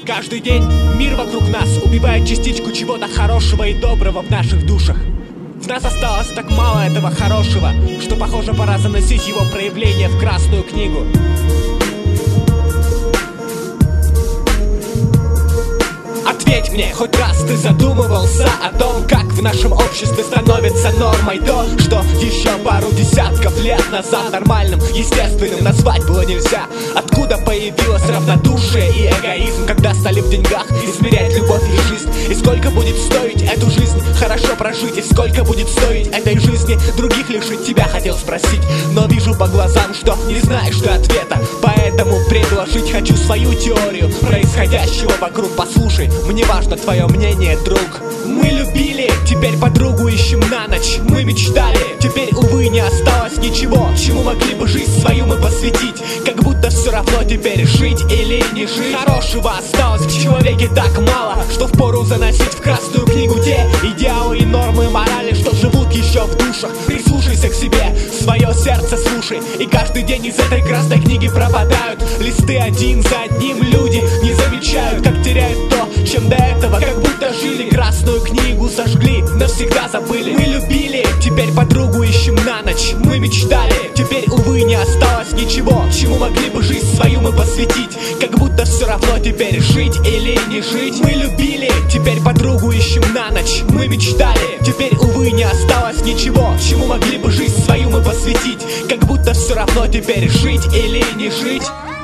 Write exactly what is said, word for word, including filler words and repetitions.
Каждый день мир вокруг нас убивает частичку чего-то хорошего и доброго в наших душах. В нас осталось так мало этого хорошего, что, похоже, пора заносить его проявление в Красную книгу. Ответь мне, хоть раз ты задумывался о том, как в нашем обществе становится нормой то, что еще пару десятков лет назад нормальным, естественным назвать было нельзя? Откуда появилось равнодушие и эгоизм, когда стали в деньгах измерять любовь и жизнь? И сколько будет стоить эту жизнь хорошо прожить? И сколько будет стоить этой жизни других лишить? Тебя хотел спросить, но вижу по глазам, что не знаешь ты ответа. Поэтому предложить хочу свою теорию происходящего вокруг. Послушай, мне важно твое мнение, друг. Мы любили, теперь подругу ищем на ночь. Мы мечтали, теперь, увы, не осталось ничего, чему могли бы жизнь свою мы посвятить. Как будто все равно теперь жить или не жить. Хорошего осталось в человеке так мало, что впору заносить в Красную книгу те идеалы и нормы морали, что живут еще в душах. Прислушайся к себе, свое сердце слушай. И каждый день из этой Красной книги пропадают листы один за одним. Люди не замечают, как теряют то, чем до этого как будто жили. Красную книгу сожгли, навсегда забыли. Мы любили, теперь подругу ищем на ночь. Мы мечтали, теперь, увы, не осталось ничего, чему могли бы жизнь свою мы посвятить. Как будто все равно теперь жить или не жить. Мы любили, теперь подругу ищем на ночь. Мы мечтали, теперь, увы, не осталось ничего, чему могли бы жизнь свою мы посвятить. Как будто все равно теперь жить или не жить.